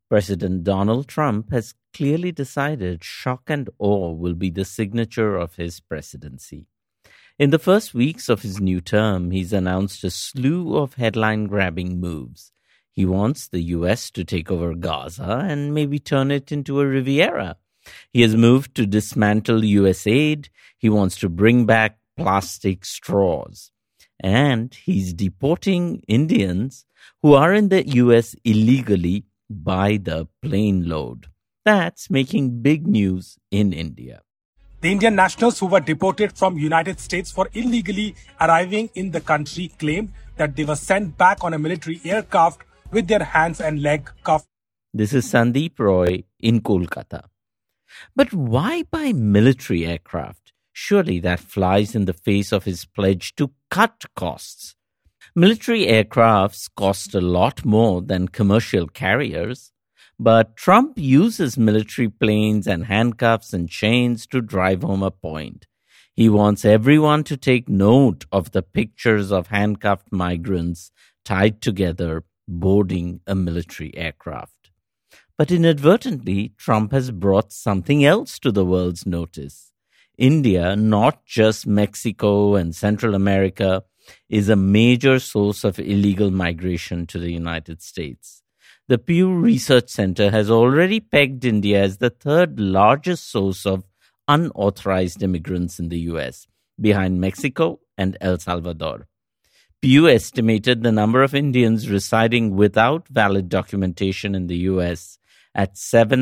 President Donald Trump has clearly decided shock and awe will be the signature of his presidency. In the first weeks of his new term, he's announced a slew of headline-grabbing moves. He wants the U.S. to take over Gaza and maybe turn it into a Riviera. He has moved to dismantle U.S. aid. He wants to bring back plastic straws. And he's deporting Indians who are in the U.S. illegally by the plane load. That's making big news in India. The Indian nationals who were deported from United States for illegally arriving in the country claimed that they were sent back on a military aircraft with their hands and legs cuffed. This is Sandeep Roy in Kolkata. But why by military aircraft? Surely that flies in the face of his pledge to cut costs. Military aircrafts cost a lot more than commercial carriers. But Trump uses military planes and handcuffs and chains to drive home a point. He wants everyone to take note of the pictures of handcuffed migrants tied together boarding a military aircraft. But inadvertently, Trump has brought something else to the world's notice. India, not just Mexico and Central America, is a major source of illegal migration to the United States. The Pew Research Center has already pegged India as the third largest source of unauthorized immigrants in the U.S., behind Mexico and El Salvador. Pew estimated the number of Indians residing without valid documentation in the U.S. at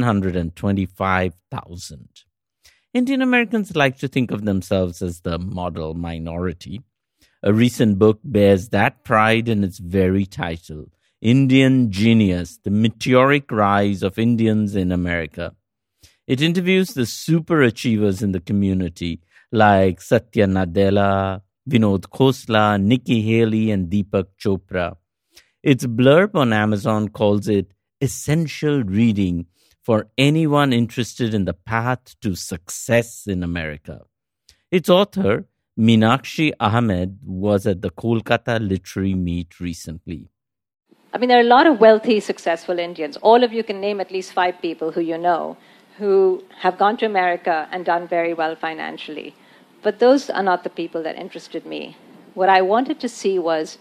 725,000. Indian Americans like to think of themselves as the model minority. A recent book bears that pride in its very title, Indian Genius, the Meteoric Rise of Indians in America. It interviews the super achievers in the community like Satya Nadella, Vinod Khosla, Nikki Haley, and Deepak Chopra. Its blurb on Amazon calls it essential reading for anyone interested in the path to success in America. Its author, Meenakshi Ahmed, was at the Kolkata Literary Meet recently. I mean, there are a lot of wealthy, successful Indians. All of you can name at least 5 people who you know who have gone to America and done very well financially. But those are not the people that interested me. What I wanted to see was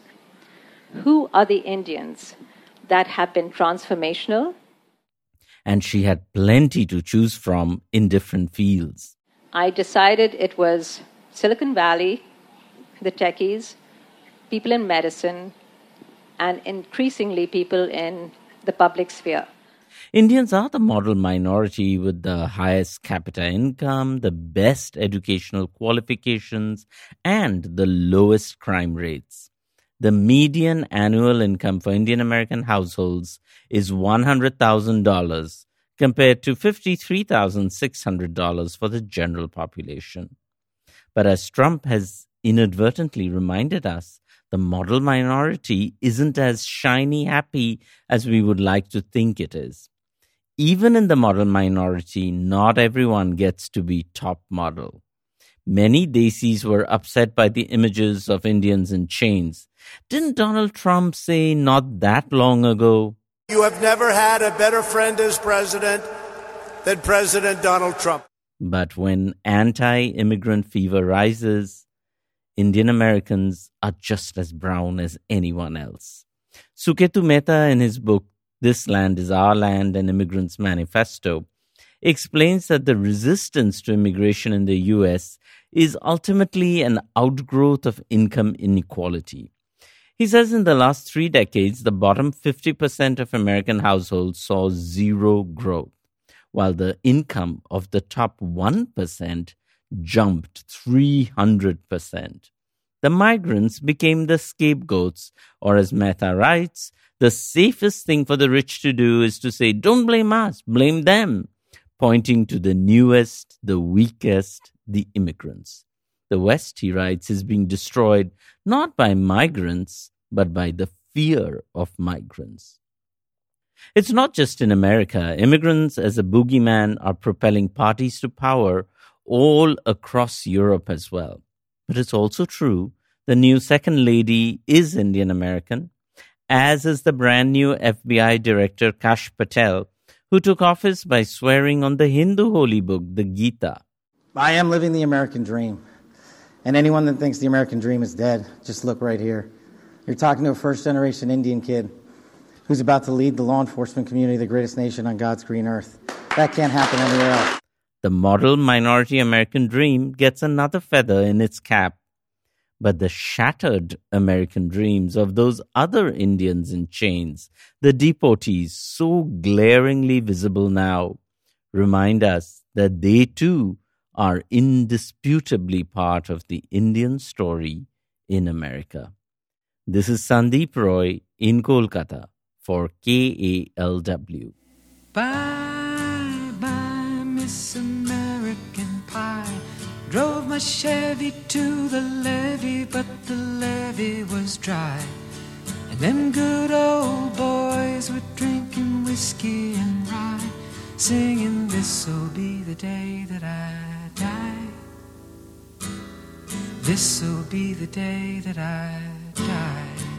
who are the Indians that have been transformational. And she had plenty to choose from in different fields. I decided it was Silicon Valley, the techies, people in medicine, and increasingly people in the public sphere. Indians are the model minority with the highest capita income, the best educational qualifications, and the lowest crime rates. The median annual income for Indian American households is $100,000 compared to $53,600 for the general population. But as Trump has inadvertently reminded us, the model minority isn't as shiny happy as we would like to think it is. Even in the model minority, not everyone gets to be top model. Many Desis were upset by the images of Indians in chains. Didn't Donald Trump say not that long ago, "You have never had a better friend as president than President Donald Trump"? But when anti-immigrant fever rises, Indian Americans are just as brown as anyone else. Suketu Mehta, in his book, This Land is Our Land, An Immigrant's Manifesto, explains that the resistance to immigration in the U.S. is ultimately an outgrowth of income inequality. He says in the last 3 decades, the bottom 50% of American households saw zero growth, while the income of the top 1% jumped 300%. The migrants became the scapegoats, or as Mehta writes, the safest thing for the rich to do is to say, don't blame us, blame them, pointing to the newest, the weakest, the immigrants. The West, he writes, is being destroyed not by migrants, but by the fear of migrants. It's not just in America. Immigrants as a boogeyman are propelling parties to power all across Europe as well. But it's also true the new second lady is Indian American, as is the brand new FBI director Kash Patel, who took office by swearing on the Hindu holy book, the Gita. I am living the American dream. And anyone that thinks the American dream is dead, just look right here. You're talking to a first-generation Indian kid who's about to lead the law enforcement community, the greatest nation on God's green earth. That can't happen anywhere else. The model minority American dream gets another feather in its cap. But the shattered American dreams of those other Indians in chains, the deportees so glaringly visible now, remind us that they too are indisputably part of the Indian story in America. This is Sandeep Roy in Kolkata for KALW. Bye, bye, Miss American Pie. Drove my Chevy to the levee, but the levee was dry. And them good old boys were drinking whiskey and rye, singing, this'll be the day that I die. This'll be the day that I die.